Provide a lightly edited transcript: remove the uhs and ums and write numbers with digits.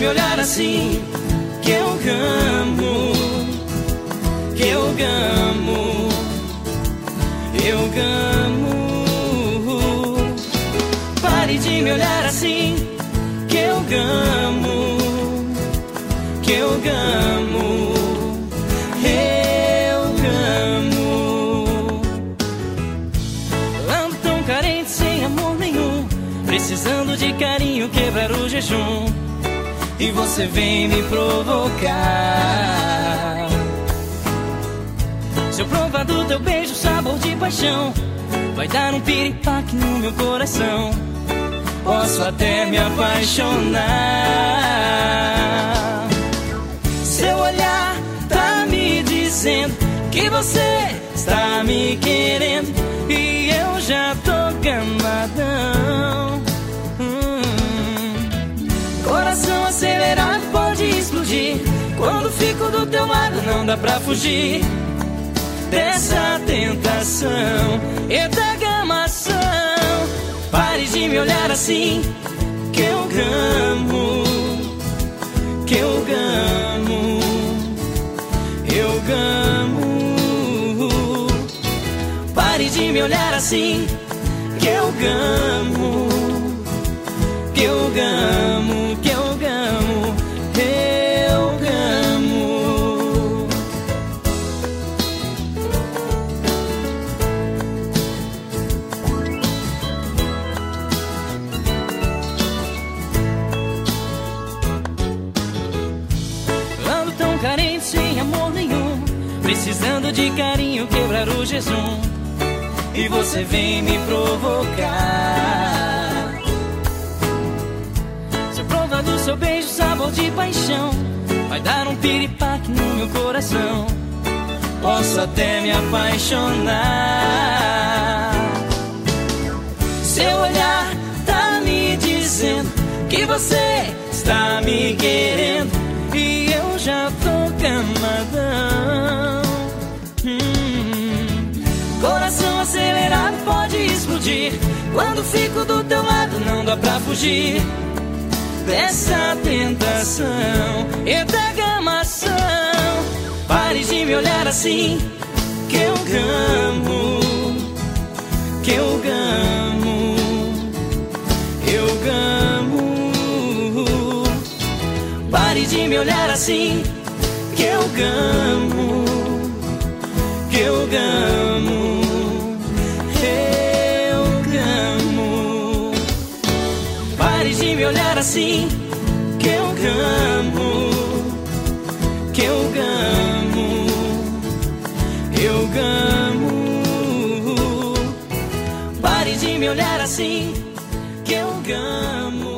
me olhar assim, que eu gamo, que eu gamo, eu gamo. Pare de me olhar assim, que eu gamo, que eu gamo, eu gamo. Ando tão carente, sem amor nenhum, precisando de carinho, quebrar o jejum. E você vem me provocar. Se eu provar do teu beijo, sabor de paixão, vai dar um piripaque no meu coração. Posso até me apaixonar. Seu olhar tá me dizendo que você está me querendo, e eu já tô gamadão. Coração acelerado pode explodir. Quando fico do teu lado não dá pra fugir dessa tentação e da gamação. Pare de me olhar assim, que eu gamo, que eu gamo, eu gamo. Pare de me olhar assim, que eu gamo, que eu gamo, que eu gamo, eu gamo. Ando tão carente, sem amor nenhum, precisando de carinho, quebrar o jejum. E você vem me provocar. Se eu provar do seu beijo, sabor de paixão, vai dar um piripaque no meu coração. Posso até me apaixonar. Seu olhar tá me dizendo que você está me querendo, e eu já tô gamadão. Coração acelerado pode explodir. Quando fico do teu lado não dá pra fugir dessa tentação e da gamação. Pare de me olhar assim, que eu gamo, que eu gamo, eu gamo. Pare de me olhar assim, que eu gamo, que eu gamo, eu gamo. Pare de me olhar assim, que eu gamo, que eu gamo, eu gamo. Pare de me olhar assim, que eu gamo.